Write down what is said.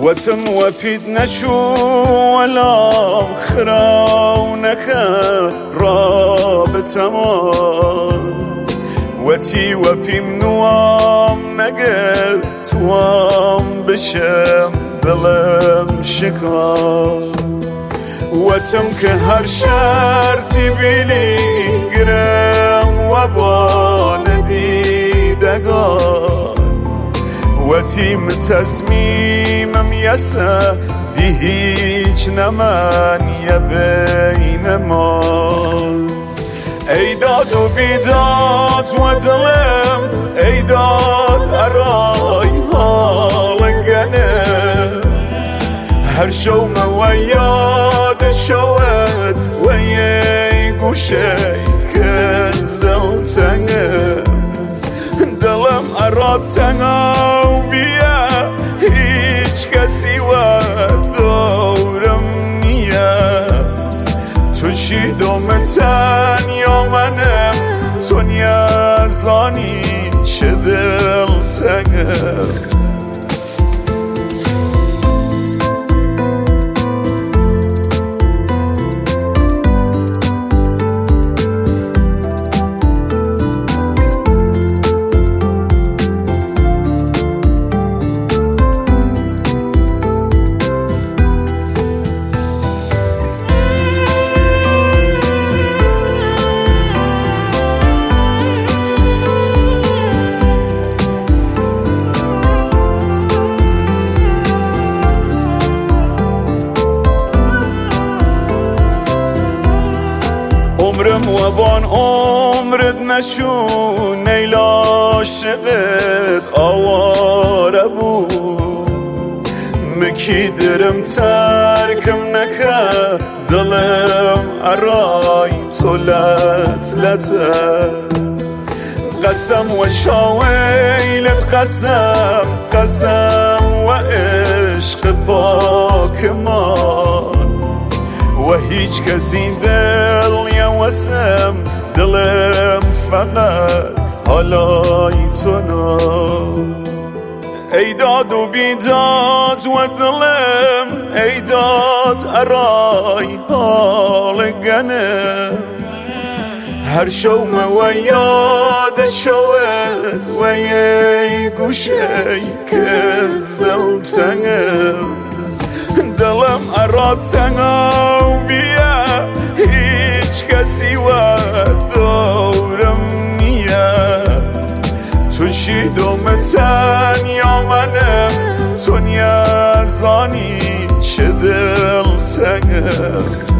وتم وفيد نشو ولا خراونك رابط امان وتي وفي منوام نقر توام بشم دلم شكار وتم كهر شرطي بيلي قرم وبان ديدقار وتي متصميمم يسا دي هيج نمان يبين ما ای داد و بیداد و دلم ای داد ارای حال گنه هر شوم و یاد شود و یه گوشه کز دل تنگه دلم اراد تنگه و بیا هیچ کسی و دورم نیه تو چی دومتن یا منم تو نیازانی چه دل تنگه عمرم و بان عمرت نشون نیل عاشقت آواره بود مکی درم ترکم نکرد دلم ارای تو لطلته قسم و شاویلت قسم و عشق پاکمان و هیچ کسی دل یوسم دلم فقط حالای تو نا ای داد و بیداد و دلم ای داد ارای حال گنه هر شوم و یاد شود و یه گوشه کز دل تنگه دلم اراد تنگه و بیا هیچ کسی و دورم نیه تو چی دومتن یا منم تو نیازانی چه دل تنگه